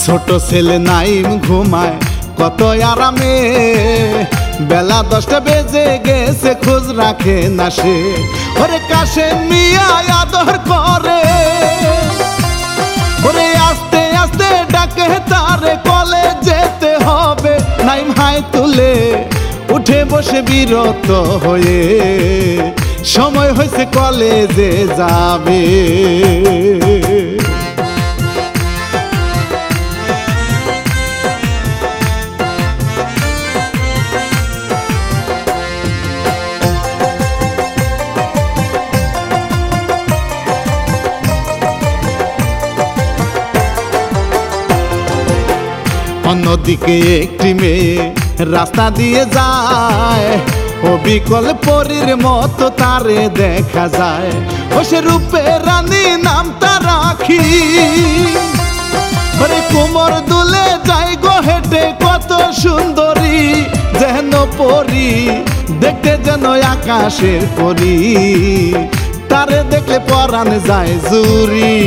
ছোট ছেলে নাইম ঘুমায় কত আরামে, বেলা 10টা বেজে গেছে খোঁজ রাখে না সে। ওরে কাশেম মিয়া আদর করে, ওরে আস্তে আস্তে ডাকে তারে, কলেজ যেতে হবে। নাইম হাই তুলে উঠে বসে বিরত হয়ে, সময় হয়েছে কলেজে যাবে। অন্যদিকে একটি মেয়ে রাস্তা দিয়ে যায়, অবিকল পরীর মতো তারে দেখা যায়। ও সে রূপে রানী নামটা রাখি, ওরে কোমর দুলে যাই গো হেঁটে, কত সুন্দরী যেন পরী, দেখতে যেন আকাশের পরী, তারে দেখলে পরাণ যায় জুড়ি।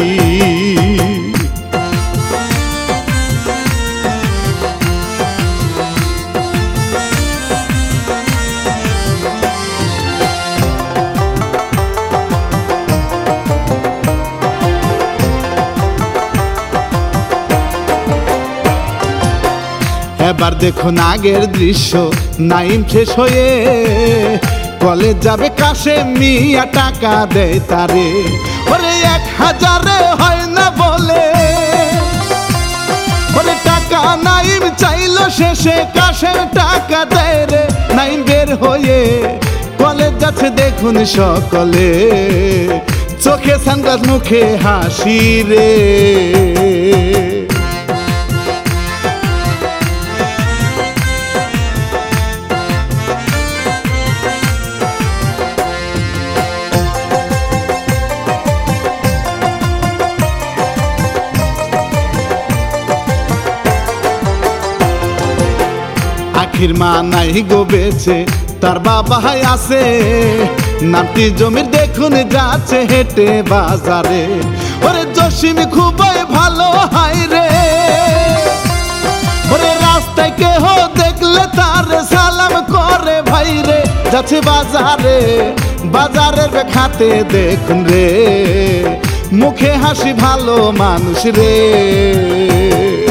এবার দেখুন আগের দৃশ্য, নাইম শেষ হয়ে কলেজ যাবে কাশেম মিয়া টাকা দেয় তারে। ওরে 1000 হয় না বলে, ওরে টাকা নাইম চাইলো শেষে, কাশেম টাকা দেয় রে। নাইম বের হয়ে কলেজ যাচ্ছে দেখুন সকলে, চোখে সানগ্লাস মুখে হাসি রে। আখির মা নাই গো বেঁচে, তার বাবা আছে, নামটি জমির দেখুন যাচ্ছে হেঁটে বাজারে। ওরে জসিম খুবই ভালো হাই রে, ওরে রাস্তায় কেহ দেখলে তার সালাম করে ভাই রে। যাচ্ছে বাজারে, বাজারের খাতে দেখুন রে, মুখে হাসি ভালো মানুষ রে।